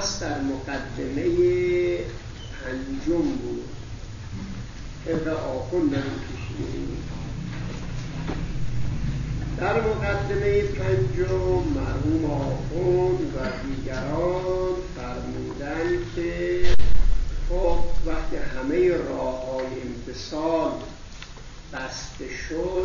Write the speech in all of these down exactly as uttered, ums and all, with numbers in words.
بحث در مقدمه پنجم بود. طبق آخوندم کشیدیم. در مقدمه پنجم مرحوم آخوند و دیگران فرمودند که خب وقتی همه راه‌های امتصال بسته شد،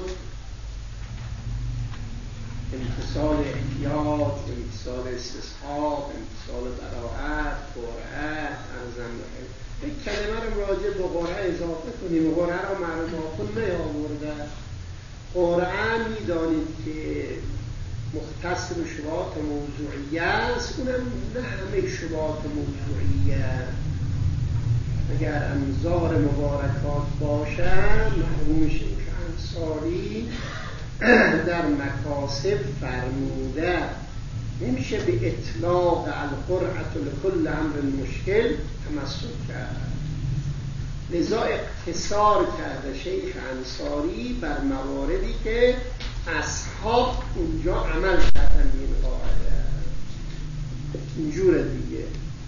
امتصال احتیاط، امتصال استصحاب، امتصال براءت، قرعه، ارزم یک کلمه رو راجع به قرعه اضافه کنیم. قرعه رو مرحوم آخوند نیاورده. قرعه میدانید که مختص به شبهات موضوعیه است. اونم نه همه شبهات موضوعیه. اگر انظار مبارکات باشد، مرحوم شیخ انصاری در مکاسب فرموده نمیشه به اطلاق القرعه لكل امر مشکل تمسک کرد. لذا اقتصار کرده شیخ انصاری بر مواردی که اصحاب اونجا عمل کردن. این قاعده اینجوره دیگه،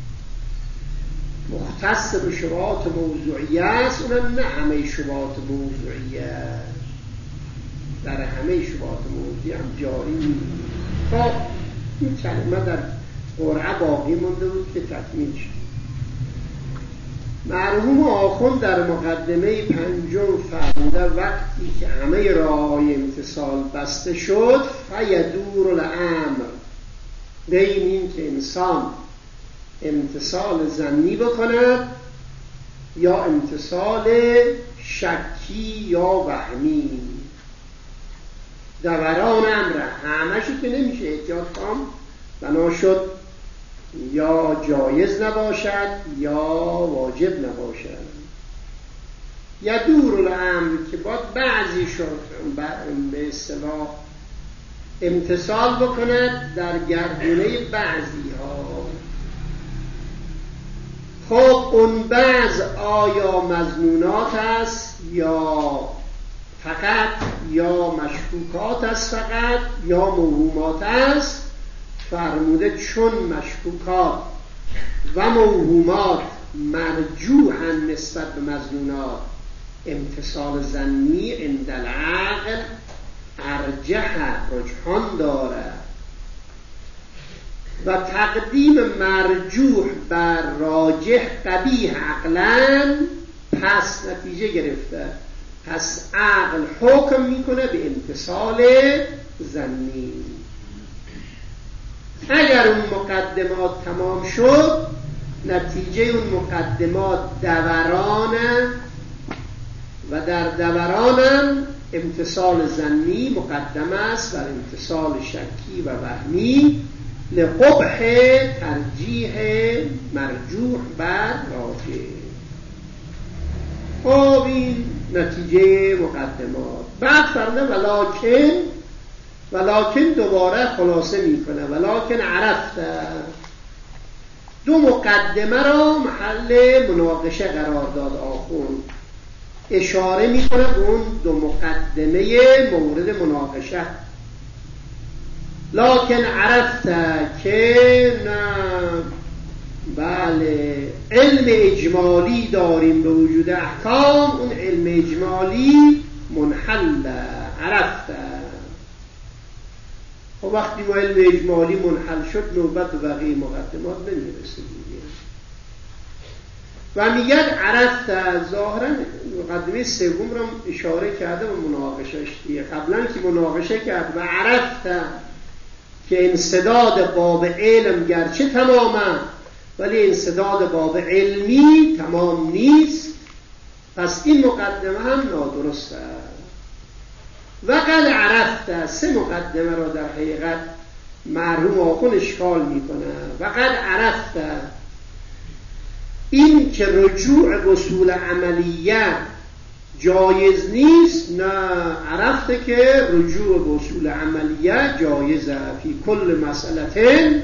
مختص به شبهات موضوعیه است. اونم نه همه شبهات موضوعیه، در همه شبهات موضوعی هم جاری نیست. خب این کلمه در قرعه باقی مونده بود که تکمیل شد. مرحوم آخوند در مقدمه پنجم فرموده وقتی که همه راه‌های امتصال بسته شد، فیدور الامر بین این که انسان امتصال ظنی بکند یا امتصال شکی یا وهمی. دوران امر همشو که نمیشه احتیاط کام بنا شد یا جایز نباشد یا واجب نباشد. یدور الامر که باید بعضی شد به اصطلاح امتصال بکند در گردونه بعضی ها. خب اون بعض آیا مظنونات است یا فقط یا مشکوکات است فقط یا موهومات است؟ فرموده چون مشکوکات و موهومات مرجوحن نسبت به مظنونات، امتصال ظنی عند العقل ارجح رجحان دارد و تقدیم مرجوح بر راجح قبیح عقلاً. پس نتیجه گرفته، پس عقل حکم میکنه به امتصال ظنی. اگر اون مقدمات تمام شد، نتیجه اون مقدمات دورانه و در دورانم امتصال ظنی مقدم است بر امتصال شکی و وهمی لقبح ترجیح مرجوح بر راجح. خب این نتیجه مقدمات. بعد فرموده ولکن ولکن دوباره خلاصه میکنه ولکن عرفته. دو مقدمه را محل مناقشه قرار داد آخوند. اشاره میکنه به اون دو مقدمه مورد مناقشه. لکن عرفته که نه بله علم اجمالی داریم به وجود احکام، اون علم اجمالی منحل عرفته. خب وقتی ما علم اجمالی منحل شد، نوبت بقیه مقدمات نمیرسه دیگه. و میگن عرفته ظاهرا مقدمه سوم رو اشاره کرده به مناقشش دیگه. قبلا که مناقشه کرد و عرفته که انسداد باب علم گرچه تمامه ولی انسداد باب علمی تمام نیست، پس این مقدمه هم نادرسته. و قد عرفته سه مقدمه را در حقیقت مرحوم آخوند اشکال میکنه. و قد عرفته این که رجوع به اصول عملیه جایز نیست، نه عرفته که رجوع به اصول عملیه جایزه. فی کل مسئله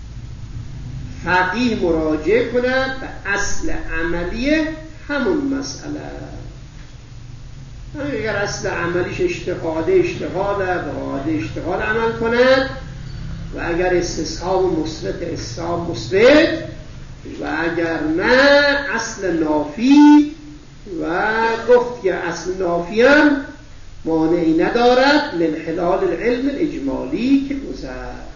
فقیه مراجعه کنه به اصل عملیه همون مسئله. اگر اصل عملیش اشتغاله اشتغاله به قاعده اشتغال عمل کند و اگر استصحاب مثبت استصحاب مثبت و اگر نه اصل نافی و گفت که اصل نافی هم مانعی ندارد لانحلال العلم الاجمالی که گذشت.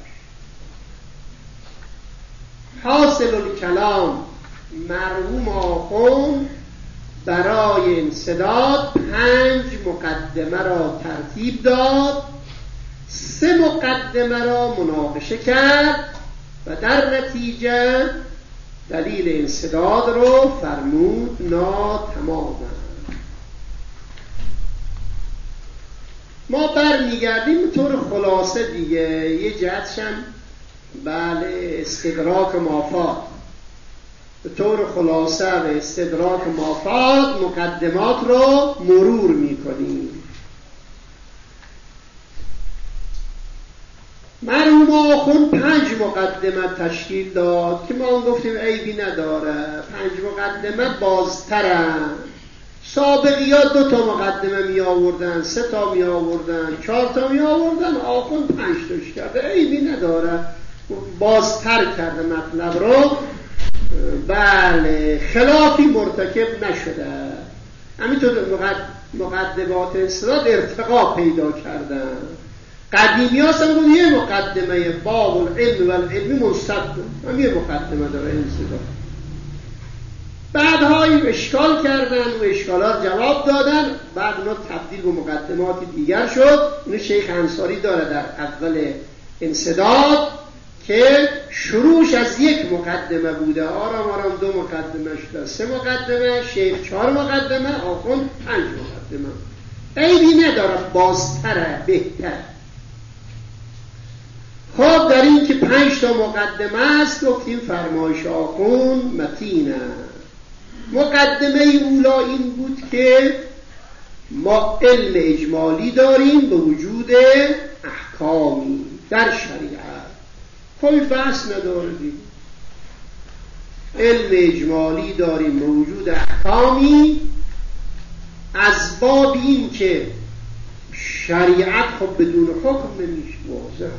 حاصل الکلام مرحوم آخوند برای انسداد پنج مقدمه را ترتیب داد، سه مقدمه را مناقشه کرد و در نتیجه دلیل انسداد رو فرمود ناتمام. ما برمیگردیم به طور خلاصه دیگه، یه جهتش هم بله استدراک مافات، به طور خلاصه و استدراک مافات مقدمات رو مرور میکنیم. مرحوم آخوند پنج مقدمه تشکیل داد که ما گفتیم عیبی نداره، پنج مقدمه بازترن. سابقی ها دو تا مقدمه می آوردن، سه تا می آوردن، چهار تا می آوردن، آخوند پنج تاش کرده، عیبی نداره، بازتر کرده مطلب رو. بله خلافی مرتکب نشده. همینطور مقدمات انسداد ارتقا پیدا کردن. قدیمی ها هم بود یه مقدمه باب العلم و العلمی منصد هم یه مقدمه داره انسداد. بعدها این اشکال کردن و اشکالات جواب دادن، بعد اونا تبدیل به مقدمات دیگر شد. اون شیخ انصاری داره در اول انسداد که شروعش از یک مقدمه بوده، آرام آرام دو مقدمه شده، سه مقدمه، شیخ چهار مقدمه، آخوند پنج مقدمه. عیبی نداره، بازتره، بهتر. خب در این که پنج تا مقدمه است گفتیم فرمایش آخوند متینه. مقدمه اولا این بود که ما علم اجمالی داریم به وجود احکامی در شریعت، کوئی بحث نداره دیگه. علم اجمالی داریم به وجود احکامی از باب این که شریعت خب بدون حکم نمیشه واضح.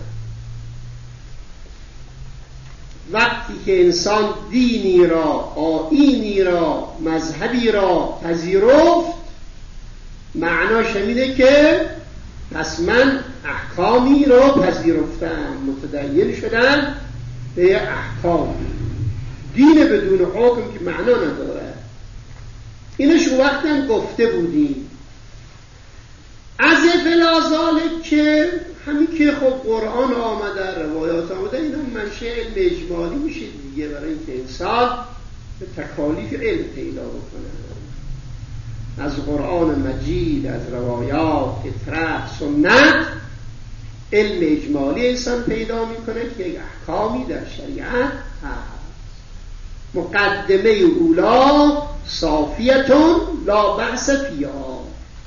وقتی که انسان دینی را، آیینی را، مذهبی را پذیرفت، معناش اینه که پس من احکامی را پذیرفتم، متدین شدم به احکامی. دین بدون حکم که معنا نداره. اینش وقت هم گفته بودیم. از فلازاله که همین که خب قرآن آمده، روایات آمده، این هم منشه علم اجمالی میشه دیگه، برای اینکه انسان به تکالیف علم پیدا بکنه. از قرآن مجید، از روایات، فطرت، سنت علم اجمالی انسان پیدا میکنه که یک احکامی در شریعت هست. مقدمه اولا صافیتون لا بأس فیها.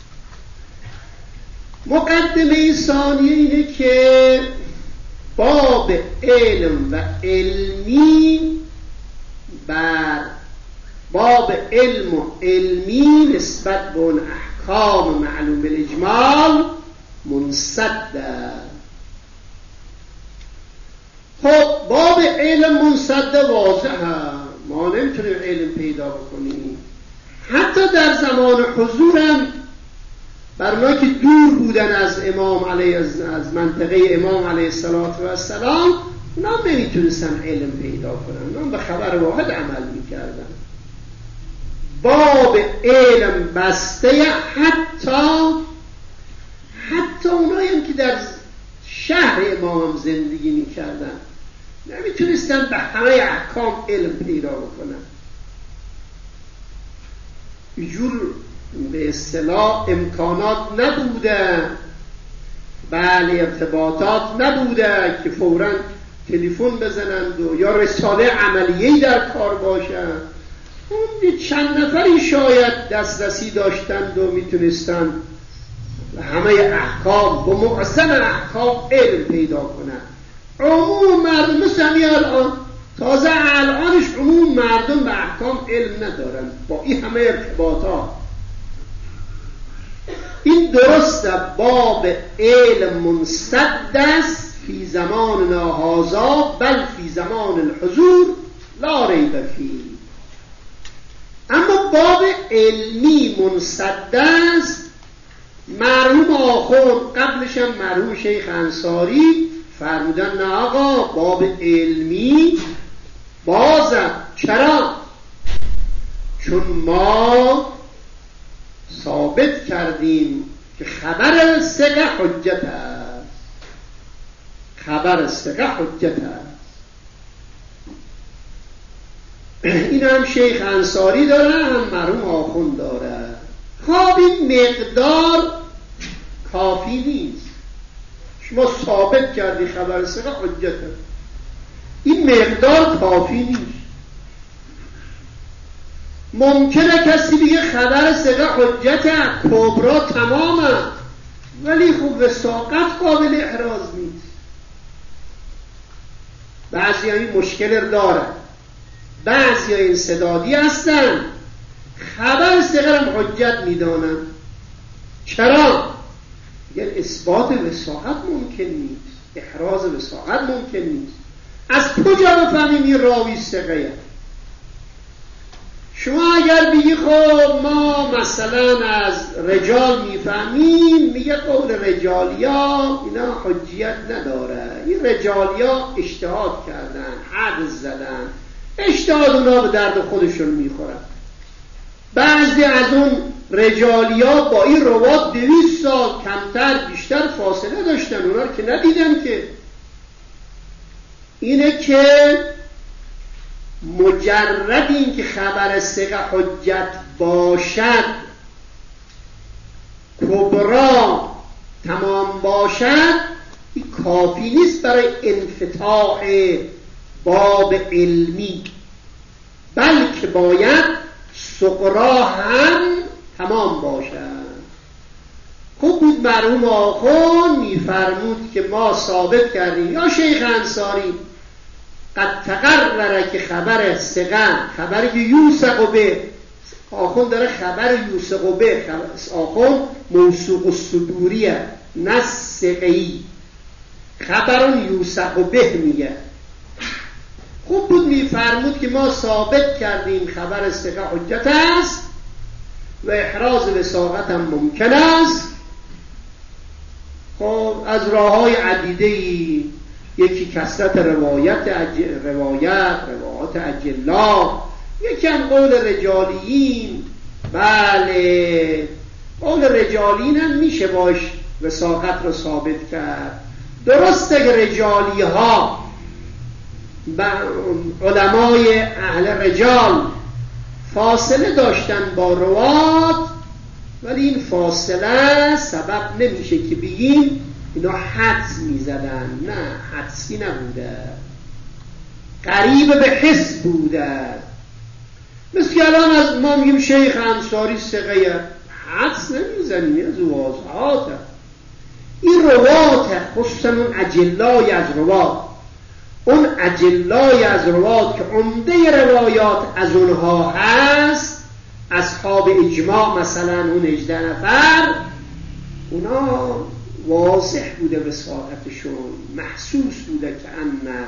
مقدمه ثانیه اینه که باب علم و علمی بر باب علم و علمی نسبت به اون احکام معلوم بالاجمال منصده. خب باب علم منصده واضحه، ما نمیتونیم علم پیدا بکنیم. حتی در زمان حضورم برای که دور بودن از امام علیه از منطقه امام علیه السلام، اونا نمیتونستن علم پیدا کنن، اونا به خبر واحد عمل میکردن. باب علم بسته، حتی حتی اونایی هم که در شهر امام زندگی میکردن نمیتونستن به همه احکام علم پیدا بکنن. اینجور به اصطلاح امکانات نبوده، بله ارتباطات نبوده که فوراً تلفن بزنند و یا رساله عملیه‌ای در کار باشند. اون چند نفری شاید دسترسی داشتند و میتونستند همه احکام و معظم احکام علم پیدا کنند. عموم مردم مثل همین الان، تازه الانش عموم مردم به احکام علم ندارن با این همه ارتباطات. این درسته باب علم منصد است، فی زماننا هذا بل فی زمان الحضور لا ریب فیه. اما باب علمی منصد است. مرحوم آخوند قبلش هم مرحوم شیخ انصاری فرمودن نه آقا باب علمی بازه. چرا؟ چون ما ثابت کردیم که خبر ثقه حجت است. خبر ثقه حجت است. این هم شیخ انصاری داره، هم مرحوم آخوند داره. خب این مقدار کافی نیست. شما ثابت کردی خبر ثقه حجت است، این مقدار کافی نیست. ممکنه کسی بگه خبر ثقه حجت است، کبرا تمامه، ولی خب وثاقت قابل احراز نیست. بعضی ها این مشکل داره، بعضی ها این سدادی هستن خبر ثقه هم حجت میدانن. چرا؟ یعنی اثبات وثاقت ممکن نیست، احراز وثاقت ممکن نیست. از کجا بفهمیم این راوی ثقه؟ شما اگر بگی خب ما مثلا از رجال میفهمیم، میگه قول رجالیا اینا حجیت نداره، این رجالیا اجتهاد کردن، حد زدن، اجتهاد اونا به درد خودشون میخورن. بعضی از اون رجالیا با این روات دویست سال کمتر بیشتر فاصله داشتن، اونا رو که ندیدن که. اینه که مجرد این که خبر ثقه حجت باشد، کبرا تمام باشد، این کافی نیست برای انفتاح باب علمی، بلکه باید صغرا هم تمام باشد. خوب بود مرحوم آخوند میفرمود که ما ثابت کردیم، یا شیخ انصاری قد تقرره که خبر ثقه، خبری که یوثق به، آخوند داره خبر یوثق به، آخوند موثوق الصدوریه نه ثقه‌ای، خبرون یوثق به میگه. خوب بود میفرمود که ما ثابت کردیم خبر ثقه حجت است و احراز وثاقت هم ممکن است. خب از راه‌های عدیده‌ای، یکی کثرت روایت اج... روایت روایات اجلا، یکی هم قول رجالیین. بله قول رجالیین هم میشه باش وثاقت رو ثابت کرد. درسته که رجالی ها و علمای اهل رجال فاصله داشتن با روات، ولی این فاصله سبب نمیشه که بگیم اینا حدس میزدن. نه، حدسی نبوده، قریب به حس بوده. مثل که الان از ما میگیم شیخ انصاری ثقه، حدس نمیزنیم، از واضحات. این روات خصوصا اون اجلای از روات، اون اجلای از روات که عمده روایات از اونها هست، اصحاب اجماع مثلا اون هجده نفر، اونا واضح بوده وثاقتشون، محسوس بوده که انه.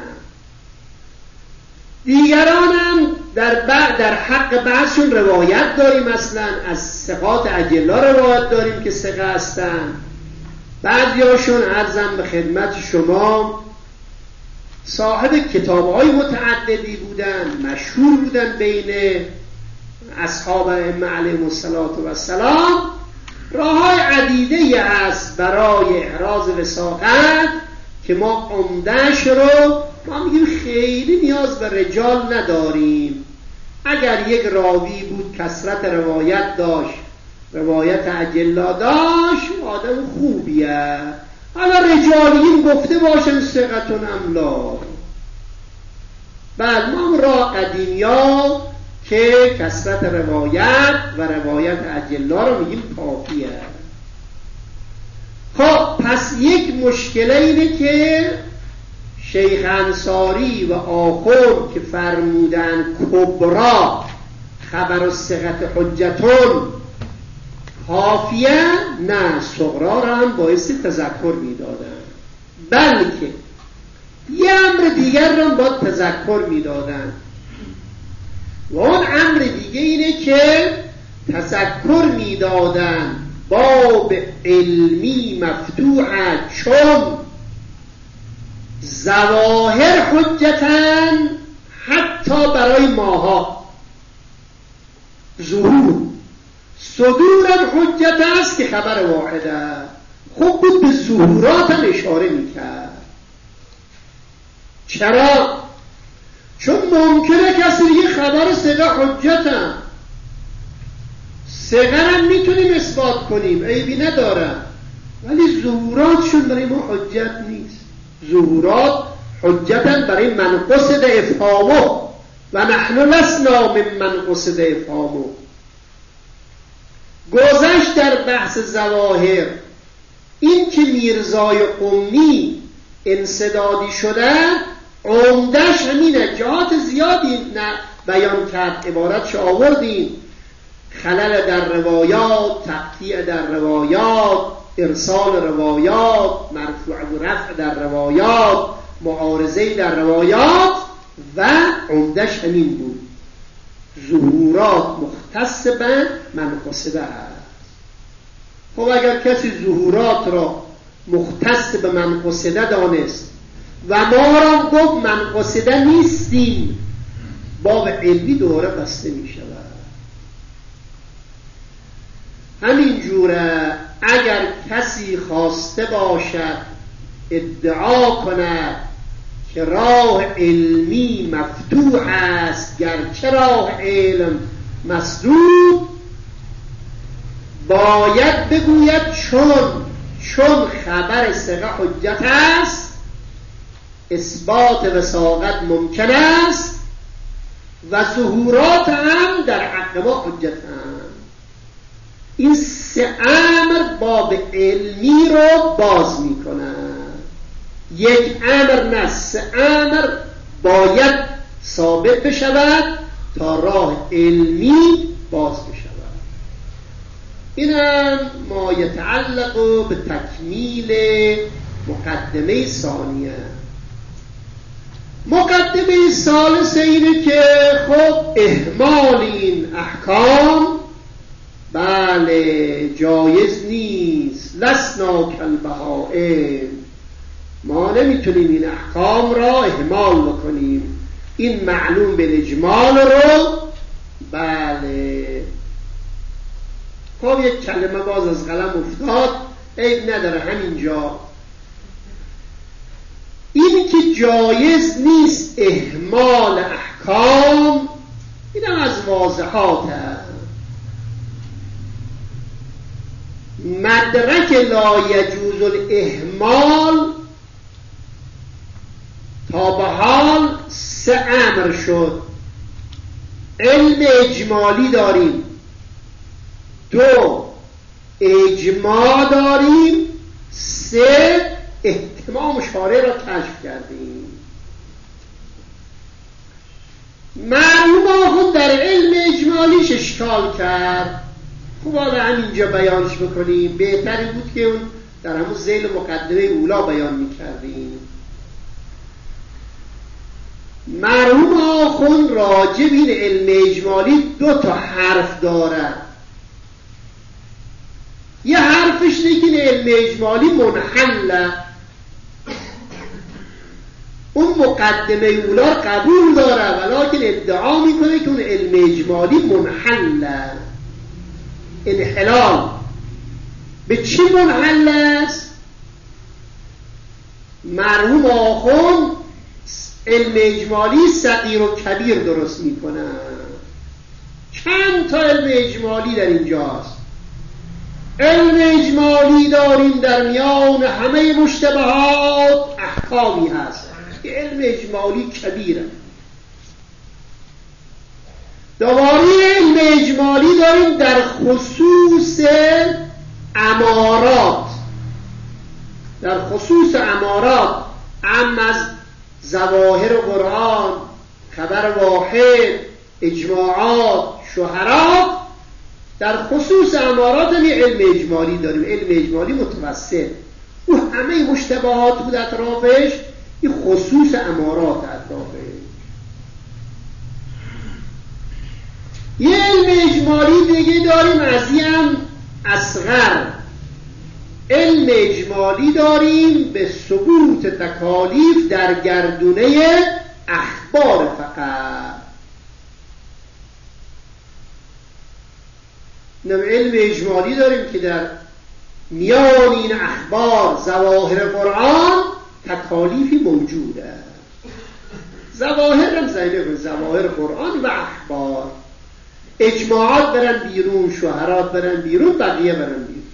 دیگران هم در, در حق بعضشون روایت داریم، مثلا از ثقات اجلا روایت داریم که ثقه هستن. بعضی هاشون عرضم به خدمت شما صاحب کتاب‌های متعددی بودن، مشهور بودن بین اصحاب ائمه علیهم السلام. راه‌های عدیده‌ای هست برای احراز وثاقت که ما عمده‌اش رو ما میگیم خیلی نیاز به رجال نداریم. اگر یک راوی بود کثرت روایت داشت، روایت اجلا داشت، آدم خوبیه، حالا رجالیین گفته باشن ثقتون املا. بل ما را قدیمیا که کثرت روایت و روایت اجلا رو میگیم کافیه. خب پس یک مشکله اینه که شیخ انصاری و آخوند که فرمودن کبرا خبر الثقة حجتون کافیه، نه، صغرا را هم باعث تذکر میدادن، بلکه یه امر دیگر رو باید تذکر میدادن و اون امر دیگه اینه که تذکر میدادن باب علمی مفتوحه، چون ظواهر حجتن حتی برای ماها، ظهور صدورم حجت است که خبر واحده. خوب بود به ظهورات هم اشاره میکرد. چرا؟ چون ممکنه کسی یه خبر صدق حجتم، صغرم میتونیم اثبات کنیم، عیبی ندارم، ولی ظهوراتشون برای ما حجت نیست. ظهورات حجتن برای من قصد افهامه و نحن لسنا من من قصد افهامه. گذشت در بحث ظواهر این که میرزای قمی انسدادی شده عمدش همینه. جهات زیادی نه بیان کرد، عبارتش آوردیم: خلل در روایات، تقطیع در روایات، ارسال روایات، مرفوع و رفع در روایات، معارضه در روایات، و عمدش همین بود: ظهورات مختص به منقصده است. خب اگر کسی ظهورات را مختص به منقصده دانست و ما را گفت منقصده نیستیم، باب علمی دوره بسته می شود. همین جوره اگر کسی خواسته باشد ادعا کند که راه علمی مفتوح است گرچه راه علم مسدود، باید بگوید چون چون خبر ثقه حجت است، اثبات وثاقت ممکن است و ظهورات هم در حق ما حجت هم. این سه امر باب علمی رو باز می کنند. یک امر نه، سه امر باید ثابت بشود تا راه علمی باز بشود. اینم ما یتعلق به تکمیل مقدمه ثانیه. مقدمه ثالثه اینه که خب اهمال این احکام بله جایز نیست. لسنا کالبهائم، ما نمیتونیم این احکام را اهمال بکنیم. این معلوم به اجمال رو بله. خب یک کلمه باز از قلم افتاد، عیب نداره همینجا. این که جایز نیست اهمال احکام، اینم از واضحات هست. مدرک لا یجوز الاهمال تا به حال سه امر شد. علم اجمالی داریم، دو اجماع داریم، سه احتمام شارع را کشف کردیم. معلوم آخون در علم اجمالیش اشکال کرد. خوب حالا همینجا بیانش بکنیم. بهتری بود که اون در همون ذیل مقدمه اولا بیان میکردیم. مرحوم آخون راجب این علم اجمالی دو تا حرف دارد. یه حرفش اینه که این علم اجمالی منحله. اون مقدمه اولا قبول داره ولیکن ادعا میکنه که اون علم اجمالی منحله. انحلال به چی منحل است؟ مرحوم آخون علم اجمالی صغیر و کبیر درست میکنه. چند تا علم اجمالی در اینجاست. علم اجمالی داریم در میان همه مشتبهات احکامی هست. علم اجمالی کبیره. دوباره علم اجمالی داریم در خصوص امارات. در خصوص امارات عم از ظواهر قرآن، خبر واحد، اجماعات، شهرات. در خصوص امارات هم علم اجمالی داریم. علم اجمالی متوسط، او همه مشتبهات بود اطرافش. این خصوص امارات اطرافه. یه علم اجمالی دیگه داریم، از این هم اصغر. علم اجمالی داریم به ثبوت تکالیف در گردونه اخبار فقط. نم علم اجمالی داریم که در میان این اخبار ظواهر قرآن تکالیفی موجوده. ظواهر هم زیده ظواهر قرآن و اخبار. اجماعات برن بیرون، شهرات برن بیرون، بقیه برن بیرون.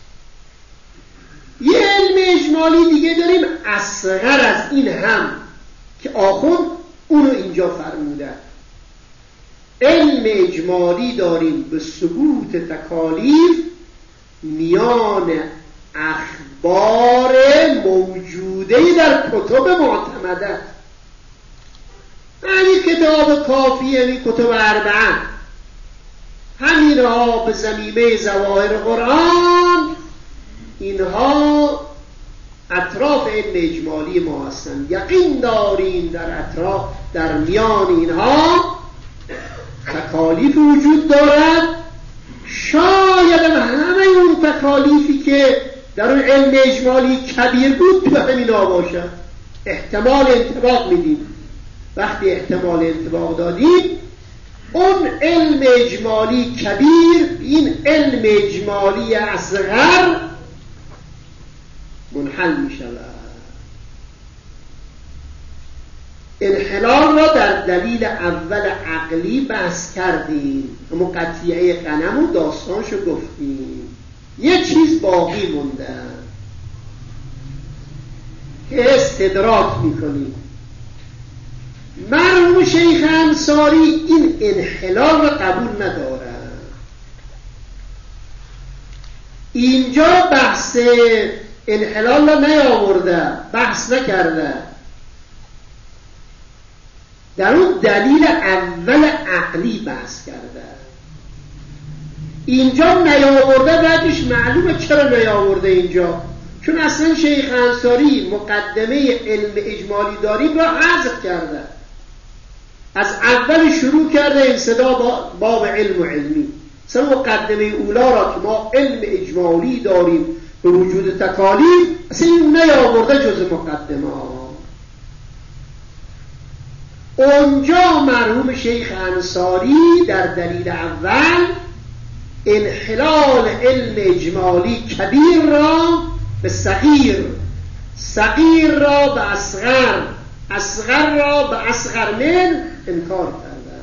یه علم اجمالی دیگه داریم اصغر از این هم که آخوند اونو اینجا فرموده. علم اجمالی داریم به ثبوت تکالیف میان اخبار موجوده در کتب معتمده. همین کتاب کافیه، همین کتب اربعه، همینها به ضمیمه ظواهر قرآن، اینها اطراف علم اجمالی ما هستند. یقین داریم در اطراف در میان اینها تکالیف وجود دارد. شاید همه اون تکالیفی که در اون علم اجمالی کبیر بود تو همینا باشد. احتمال انطباق میدیم. وقتی احتمال انطباق دادیم اون علم اجمالی کبیر این علم اجمالی اصغر منحل می شود. انحلال را در دلیل اول عقلی بحث کردیم، اما قطیعه غنم و داستانشو گفتیم. یه چیز باقی مونده که استدراک میکنیم. مرحوم شیخ انصاری این انحلال را قبول نداره. اینجا بحث انحلال را نیاورده، بحث نکرده. در اون دلیل اول عقلی بحث کرده. اینجا نیاورده، بعدش معلومه چرا نیاورده اینجا. چون اصلا شیخ انصاری مقدمه علم اجمالی داریم را حذف کرده. از اول شروع کرده انصدا باب علم و علمی. مثلا مقدمه اولا را که ما علم اجمالی داریم به وجود تکالیف، اصلا این نیاورده جز مقدمه ها. اونجا مرحوم شیخ انصاری در دلیل اول انحلال علم اجمالی کبیر را به صغیر، صغیر را به اصغر، اصغر را به اصغر من انکار کرده.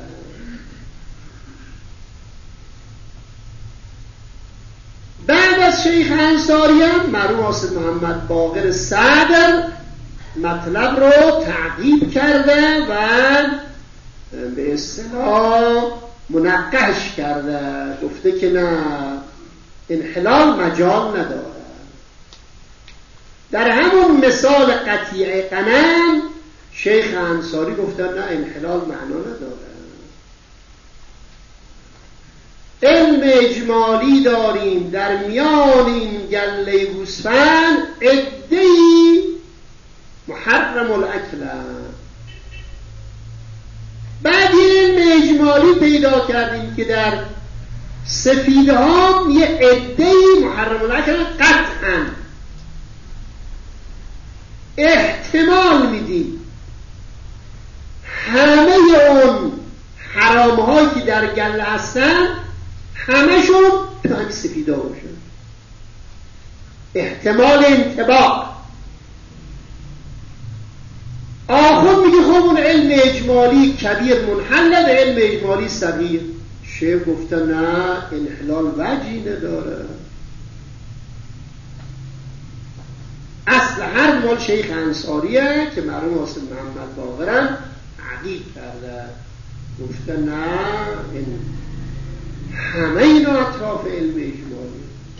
بعد از شیخ انصاری هم مرحوم حاسد محمد باقر صدر مطلب رو تعقیب کرده و به اصطلاح منقش کرده. گفته که نه، انحلال مجال نداره. در همون مثال قطیع غنم شیخ انصاری گفته نه، انحلال معنا نداره. علم اجمالی داریم در میان این گله گوسفند عده‌ای محرم الاکل. بعد علم اجمالی پیدا کردیم که در سفیدها یه عده‌ای محرم الاکل قطعا. احتمال میدیم همه اون حرام هایی که در گله هستن همشون تو همین سفیدا باشن. احتمال انطباق. آخر میگه خب اون علم اجمالی کبیر منحله به علم اجمالی صغیر. شیخ گفته نه، انحلال وجهی نداره. اصل هر مال شیخ انصاریه که مرحوم حاسد محمد باقرم عقید کرده. گفته نه، این همه اینا اطراف علم اجمالی.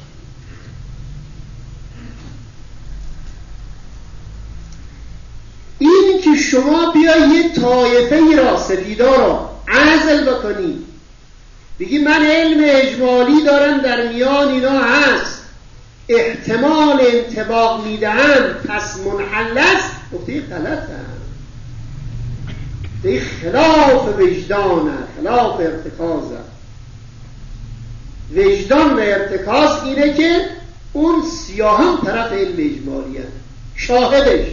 این که شما بیایی یه طایفه را، سفیدا را عزل بکنی، بگی من علم اجمالی دارم در میان اینا هست، احتمال انطباق میدهم پس منحل است، گفته این غلطه، این خلاف وجدانه، خلاف ارتکازه. وجدان و ارتکاز اینه که اون سیاهان طرف علم اجمالیه. شاهدش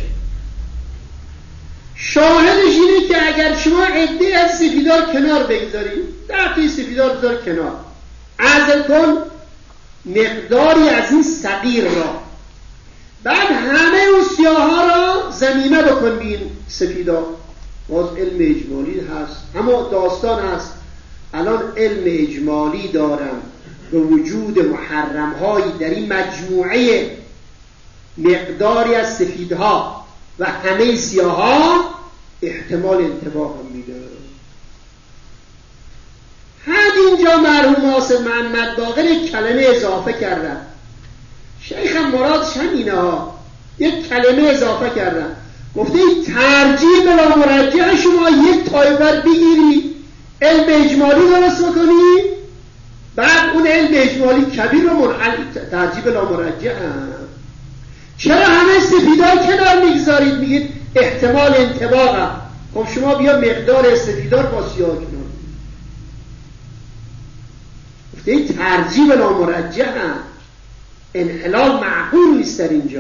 شاهدش اینه که اگر شما عده از سفیدار کنار بگذارید، ده تای سفیدار بذار کنار، عزل کن مقداری از این صغیر را، بعد همه اون سیاه ها را ضمیمه بکن بین سفیدار، باز علم اجمالی هست. اما داستان هست الان علم اجمالی دارم به وجود محرم هایی در این مجموعه مقداری از سفیدها و همه سیاه ها احتمال انتباه هم میده. حد اینجا مرحوم ناصر محمد باقر یک کلمه اضافه کردن، شیخ هم مرادش همینه ها، یک کلمه اضافه کردن، گفته ترجیح بلا مرجع شما یک طایفه بگیری علم اجمالی درست بکنی، بعد اون علم اجمالی کبیر رو منحل ترجیح بلا مرجع هم. چرا همه سفیدار کنار میگذارید؟ میگید احتمال انطباق هم. خب شما بیا مقدار سفیدار با سیاه کنار، گفته این ترجیح بلا مرجع هم، انحلال معقول نیست در اینجا.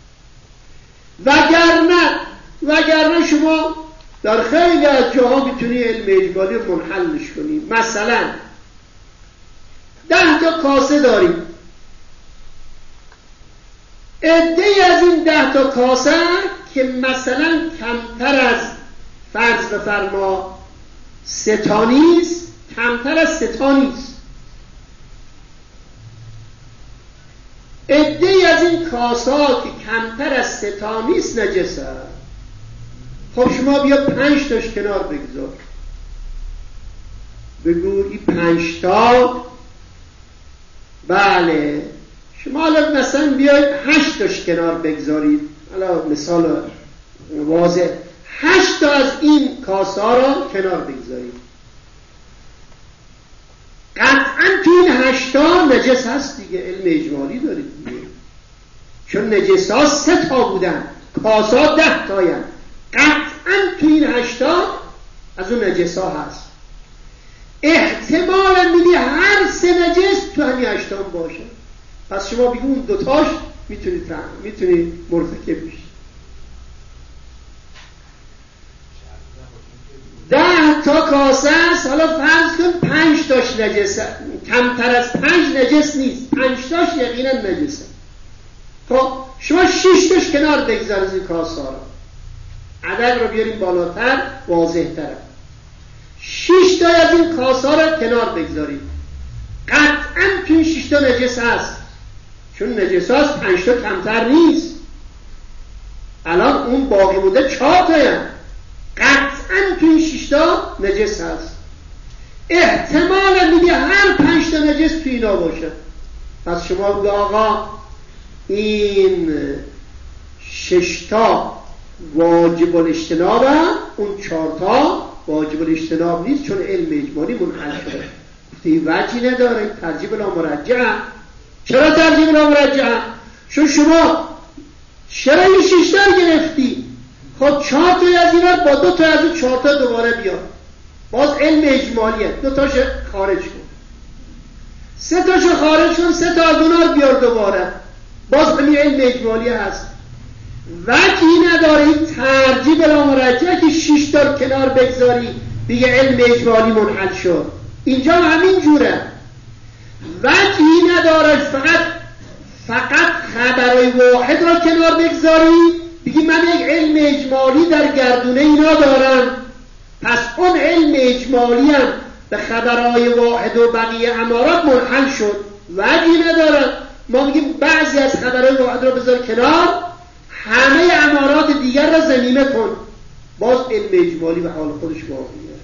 وگرنه وگرنه شما در خیلی از جاها میتونی علم اجمالی رو منحلش کنی. مثلا ده تا کاسه داریم، عده‌ای از این ده تا کاسه که مثلا کمتر از فرض بفرما سه تا نیست، کمتر از سه تا نیست، عده‌ای از این کاسه ها که کمتر از سه تا نیست نجسه. خب شما بیا پنج تاش کنار بگذار، بگو این پنج تا، بله شما الان مثلا بیاید هشت تاش کنار بگذارید، الان مثال واضح، هشت تا از این کاسه ها را کنار بگذارید، قطعا تو این هشت تا نجس هست دیگه، علم اجمالی دارید دیگه، چون نجس ها سه تا بودن، کاسه ها ده تاین، قطعا تو این هشت تا از اون نجس ها هست. احتمالا میدی هر سه نجس تو همین هشت تا باشه، پس شما بگو اون دوتاش میتونی میتونی مرتکب بشی. ده تا کاسه است، حالا فرض کن پنج تاش نجسه، کمتر از پنج نجس نیست، پنج تاش یقینا نجسه. خب شما شش تاش کنار بگذار از این کاسه ها، عدد رو بیاریم بالاتر واضح تره، شش تا از این کاسه ها رو کنار بگذارید، قطعا تو این شش تا نجس هست، چون نجس هست پنج تا کمتر نیست. الان اون باقی مونده چهار تا هم، قطعا تو این شش تا نجس هست. احتمالا میگه هر پنج تا نجس تو اینا باشه، پس شما بگه آقا این شش تا واجب الاجتناب، اون چهار تا واجب الاجتناب نیست، چون علم اجمالی منحل شده. گفته وجهی نداره، ترجیح بلا مرجع. چرا ترجیح بلا مرجع؟ چون شما چرا این شش تا گرفتی؟ خب چهار تا از اینا با دو تا از اون چهار تا دوباره بیار، باز علم اجمالیه، دو تاش خارج کن، سه تاش خارج کن، سه تا از اونا رو بیار دوباره، باز همین علم اجمالی هست. وجهی نداره این ترجیح بلا مرجع که شش تا کنار بگذاری دیگه علم اجمالی منحل شد. اینجا همین جوره، وجهی نداره فقط فقط خبرای واحد را کنار بگذاری بگی من یک علم اجمالی در گردونه اینا دارم، پس اون علم اجمالی هم به خبرهای واحد و بقیه امارات منحل شد. وجهی نداره ما میگیم بعضی از خبرهای واحد را بذار کنار، همه امارات دیگر را ضمیمه کن، باز علم اجمالی به حال خودش باقیه.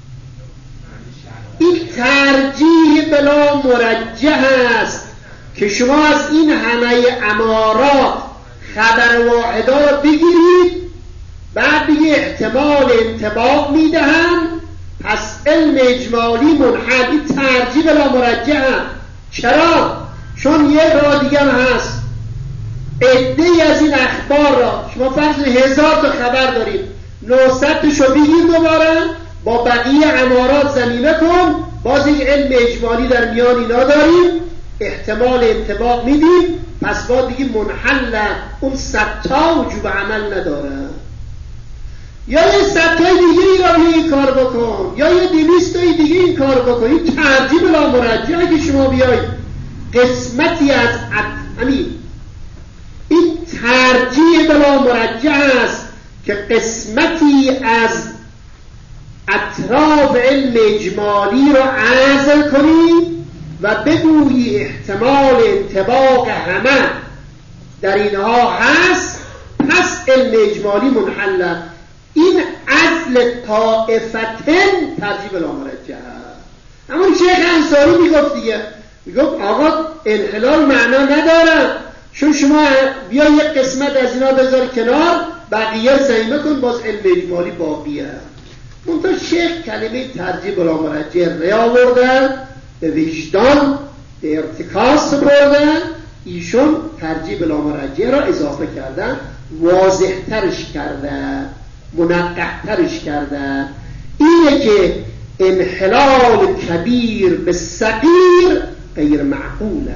این ترجیح بلا مرجح است که شما از این همه امارات خبر واحدا را بگیرید، بعد بگی احتمال انطباق میدهم، پس علم اجمالی منحل. این ترجیح بلا مرجح. چرا؟ چون یه راه دیگه هست، عده‌ای از این اخبار را شما فرض هزار تا خبر داریم، نهصد تاشو بگیر دوباره با بقیه امارات ضمیمه کن، باز یک علم اجمالی در میان اینا داریم، احتمال انطباق میدیم، پس باید بگیم منحل اون صد تا وجوب عمل نداره. یا یه صد تای دیگه ای را این کار بکن، یا یه دویست تای دیگه این کار بکن. این ترجیح بلا مرجع اگه شما بیایید قسمتی از همین این ترجیح بلا مرجع است که قسمتی از اطراف علم اجمالی را عزل کنی و بگویی احتمال انطباق همه در اینها هست، پس علم اجمالی منحله. این عزل طائفتن ترجیح بلا مرجع هست. اما شیخ انصاری میگفت دیگه، میگفت آقا انحلال معنا نداره، چون شما بیا یک قسمت از اینا بذار کنار، بقیه ضمیمه کن، باز علم اجمالی باقیه. منتها شیخ کلمه ترجیح بلا مرجع ریا آوردن، به وجدان به ارتکاز سپردن، ایشون ترجیح بلا مرجع را اضافه کردن، واضح ترش کردن، منقح ترش کردن. اینه که انحلال کبیر به صغیر غیر معقوله.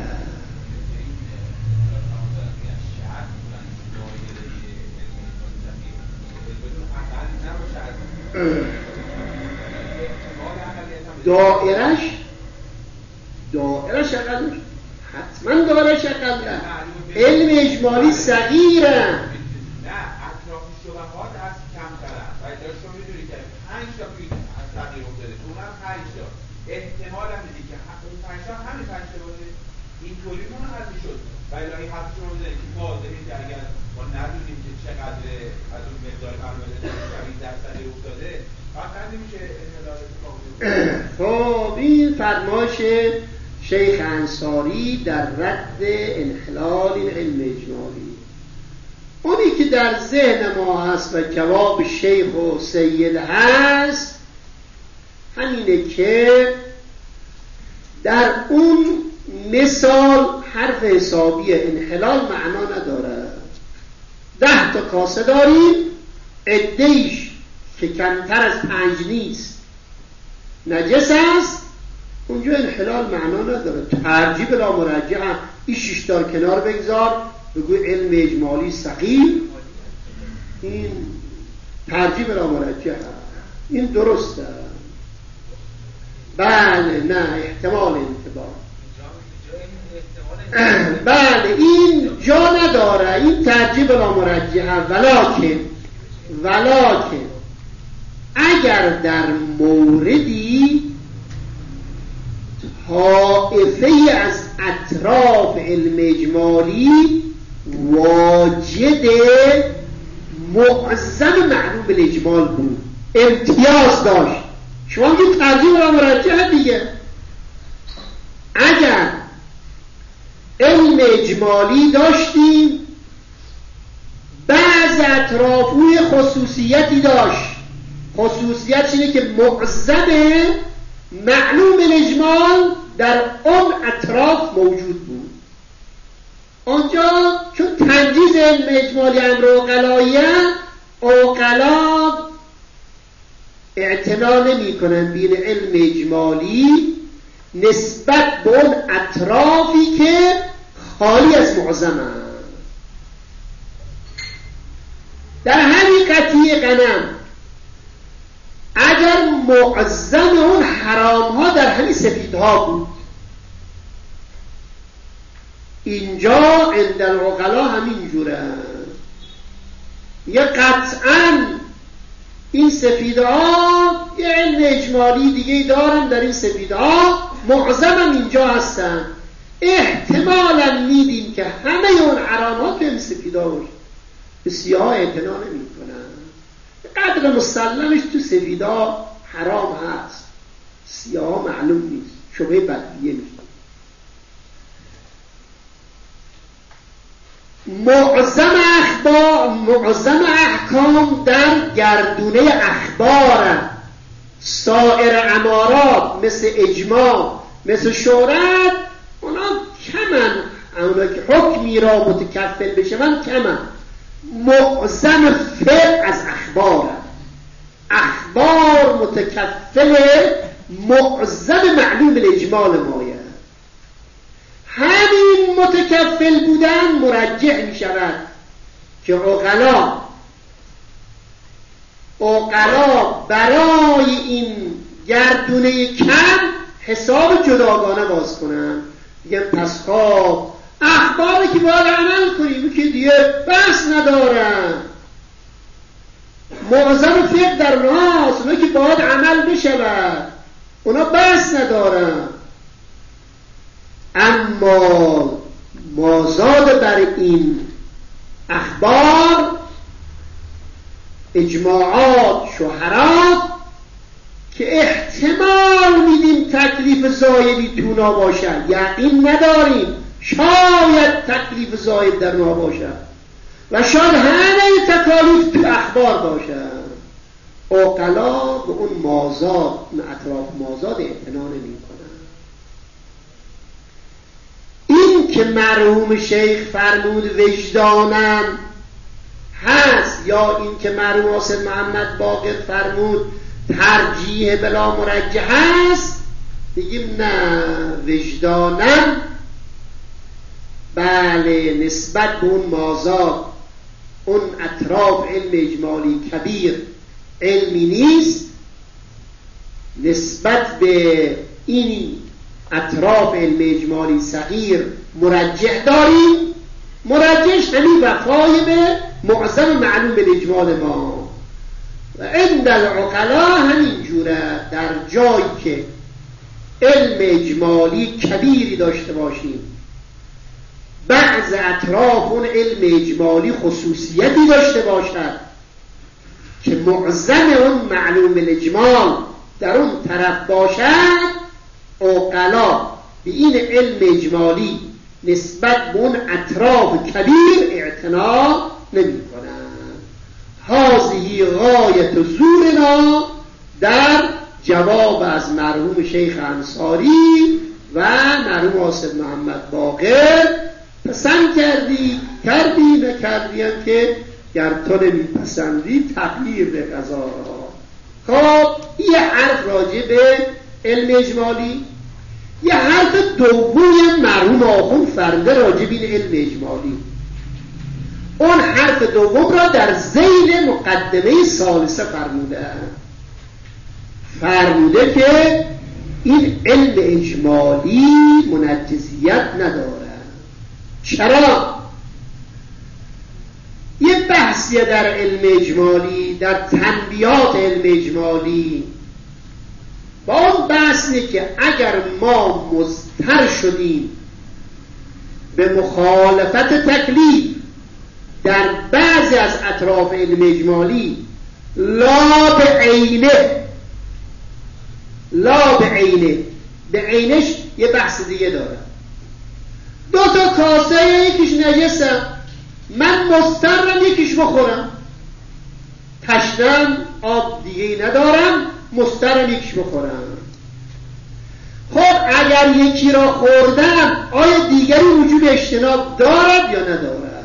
دائرش دائرش اقلش حتما دائرش اقله. علم اجمالی صغیره. نه اطراف شبهات از کم ترن و ادراش رو میدونی که پنج تا فیل از تغییر افتاده، اونم پنج تا احتمال هم دیدی که اون پنج تا همین پنج تا باشه، این طوری اون حل شد. و الهی حرف شما میزنید که واضحه که اگر ما ندونیم که چقدر از اون مقدار معلومات این درصدی افتاده فقط نمیشه انحلال اتفاق بیفته. خب این فرمایش شیخ انصاری در رد انحلال این علم اجمالی. اونی که در ذهن ما هست و جواب شیخ و سید هست همینه که در اون مثال حرف حسابی انحلال معنا نداره. ده تا کاسه داریم، عده‌ایش که کمتر از پنج نیست نجس است، اونجا انحلال معنا نداره. ترجیح بلا مرجع این شش تا کنار بگذار، بگو علم اجمالی صغیر، این ترجیح بلا مرجع، این درسته. بله نه احتمال انطباق، بله این جا نداره، این ترجیح بلا مرجع. ولکن ولکن اگر در موردی طائفه از اطراف علم اجمالی واجد معظم معلوم بالاجمال بود، امتیاز داشت، شما میگید ترجیح بلا مرجع دیگه. اگر علم اجمالی داشتیم بعض اطرافوی خصوصیتی داشت، خصوصیت اینه که معظم معلوم الاجمال در اون اطراف موجود بود. آنجا چون تنجیز علم اجمالی امر عقلاییه، عقلا اعتنا نمی کنن بین علم اجمالی نسبت به اون اطرافی که خالی از معظمه. در همین قطعی غنم اگر معظم اون حرام ها در همین سفیدها بود، اینجا عند العقلا همین جوره، یه قطعا این سفیدها یه علم اجمالی دیگه دارن، در این سفیدها معظم هم اینجا هستن، احتمالا میدیم که همه اون حرام ها تو این سفیدها باشه. به سیاه اعتنا نمی کنن، قدر مسلمش تو سفیدا حرام هست، سیاه معلوم نیست، شبه بدیه نیست. معظم اخبار، معظم احکام در گردونه اخبار، سایر امارات مثل اجماع مثل شهرت اونا کمن اما که حکمی را متکفل بشوند کمن. معظم فقه از اخبار، اخبار متکفل معظم معلوم الاجمال مایه. همین متکفل بودن مرجح می شود که عقلا عقلا برای این گردونه کم حساب جداگانه باز کنن. میگن پس خواب اخباری که باید عمل کنیم که دیگه بحث ندارن، معظم فقه در اونهاست، اونا که باید عمل بشود، اونا بحث ندارن. اما مازاد بر این اخبار اجماعات شهرات که احتمال میدیم تکلیف زایدی تو نا باشد، یقین نداریم شاید تکلیف زاید در نا باشد و شاید همه تکالیف تو اخبار باشد. عقلا به اون مازاد، اون اطراف مازاد اعتنا نمی کنن. این که مرحوم شیخ فرمود وجدانم هست، یا این که مرحوم حسین محمد باقر فرمود ترجیح بلا مرجح هست، بگیم نه، وجدانم بله نسبت به اون مازاد، اون اطراف علم اجمالی کبیر علمی نیست، نسبت به این اطراف علم اجمالی صغیر مرجح داریم. مرجح همین وفای به معظم معلوم به اجمال ما و عند العقلا همین جوره. در جایی که علم اجمالی کبیری داشته باشیم، بعض اطراف اون علم اجمالی خصوصیتی داشته باشد که معظم اون معلوم الاجمال در اون طرف باشد، عقلا به این علم اجمالی نسبت به اون اطراف کبیر اعتنا نمی کنند. هذه غایت زورنا در جواب از مرحوم شیخ انصاری و مرحوم حسین محمد باقر. پسند کردی کردی نکردیم که گر تو نمی پسندی تغییر به قضا را. خب یه حرف راجع به علم اجمالی، یه حرف دومی مرحوم آخوند فرموده راجع به علم اجمالی. اون حرف دوم را در ذیل مقدمه ثالثه فرموده فرموده که این علم اجمالی منجزیت نداره. چرا؟ یه بحثیه در علم اجمالی، در تنبیات علم اجمالی، با اون بحثی که اگر ما مضطر شدیم به مخالفت تکلیف در بعضی از اطراف علم اجمالی، لا به عینه لا به عینه به عینش یه بحث دیگه داره. دو تا کاسه یکیش نجسه، من مضطرم یکیش بخورم، تشنم آب دیگه ندارم، مضطرم یکیش بخورم. خب اگر یکی را خوردم آیا دیگری وجود اجتناب دارد یا ندارد؟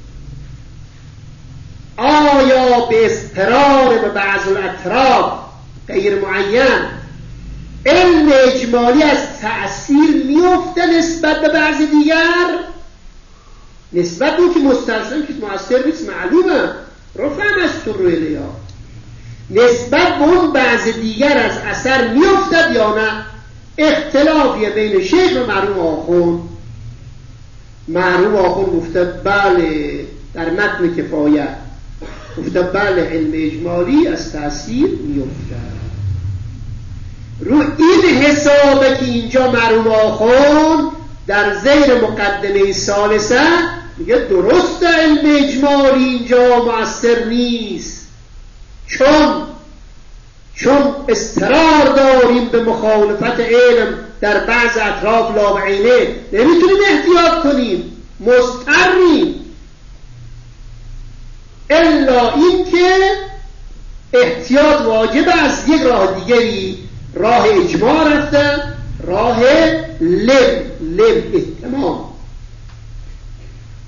آیا به اضطرار به بعض الاطراف غیر معین علم اجمالی از تأثیر میفته نسبت به بعض دیگر؟ نسبت به که مسترشن که مؤثر نیست معلومه، رفعم از تو روی لیا، نسبت به اون بعض دیگر از اثر میفتد یا نه؟ اختلافیه بین شیخ و مرحوم آخوند. مرحوم آخوند گفته بله، در متن کفایت گفته بله علم اجمالی از تأثیر میفتد. رو این حسابه که اینجا مرحوم آخوند در زیر مقدمه ثالثه میگه درست علم اجمالی اینجا مؤثر نیست، چون چون اضطرار داریم به مخالفت علم در بعض اطراف لا بعینه، نمیتونیم احتیاط کنیم، مضطریم، الا این که احتیاط واجب از یک راه دیگری، راه اجماع رفتن، راه لم لم احتمام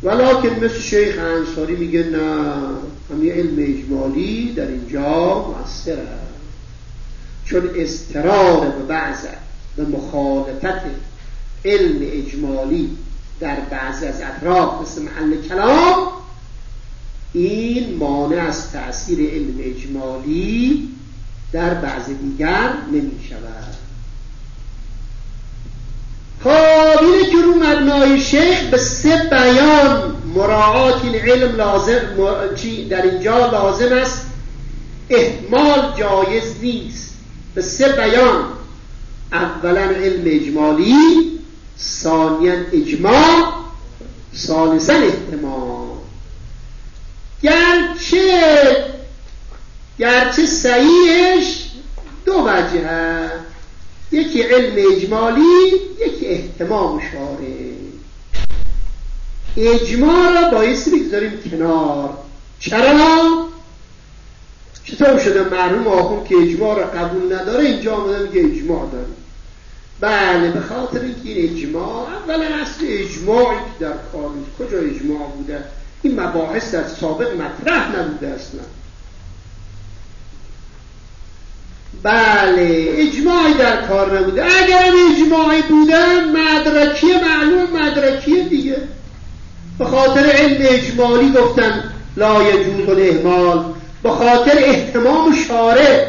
ولیکن مثل شیخ انصاری میگه نه، همین علم اجمالی در اینجا مؤثر است، چون اضطرار به بعض به مخالفت علم اجمالی در بعض از اطراف مثل محل کلام، این مانع از تأثیر علم اجمالی در بعض دیگر نمی شود. خب اینه که رو مبنای شیخ به سه بیان مراعات این علم لازم در اینجا لازم است، احتمال جایز نیست. به سه بیان، اولا علم اجمالی، ثانیا اجماع، ثالثا احتمال. گرچه گرچه صحیحش دو وجه هست، یکی علم اجمالی، یکی احتمال مشاره. اجماع را بایستی بگذاریم کنار. چرا؟ چطور شده مرحوم آخوند که اجماع را قبول نداره، اینجا آمده میگه اجماع داره؟ بله، به خاطر اینکه این اجماع اولا اصل اجماعی که در کار نیست. کجا اجماع بوده؟ این مباحث در سابق مطرح نبوده اصلا. بله، اجماعی در کار نبوده. اگر اجماعی بوده مدرکی، معلوم مدرکی دیگه. به خاطر علم اجمالی گفتن لا یجوز الاهمال، به خاطر احتمام شارع.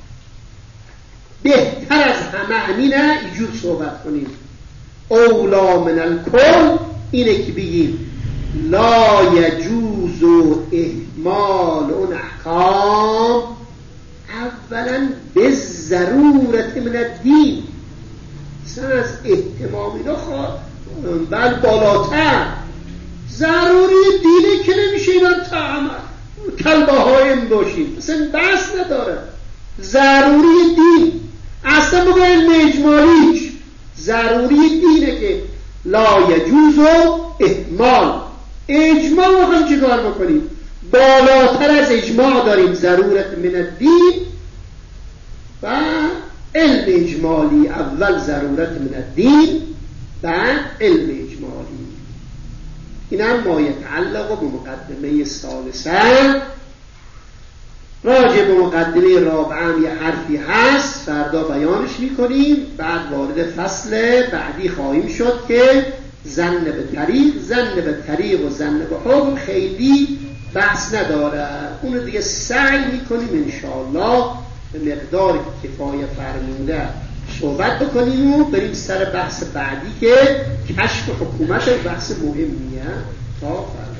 بهتر از همه همینه اینجور صحبت کنیم، اولا من الکل اینه که بگیم لا یجوز اهمال اون احکام اولا به ضرورت من الدین. مثلا از احتمام اینا خواهد بل بالاتر ضروری دینه که نمیشه اینا کل بهایم باشیم، مثلا بحث نداره. ضروری دین اصلا بگو علم اجمالیش ضروری دینه که لا یجوز اهمال. اجماع رو هم چی کار بکنیم؟ بالاتر از اجماع داریم ضرورت من الدین و علم اجمالی. اول ضرورت من الدین، بعد علم اجمالی. این هم ما یتعلق به مقدمه ثالثه. راجع به مقدمه رابعه یه حرفی هست، فردا بیانش میکنیم. بعد وارد فصل بعدی خواهیم شد که ظن به طریق، ظن به طریق و ظن به حکم خیلی بحث نداره. اونو دیگه سعی میکنیم انشاءالله به مقدار کفایه فرموده صحبت بکنیم و بریم سر بحث بعدی که کشف حکومت بحث مهمیه. تا فردا.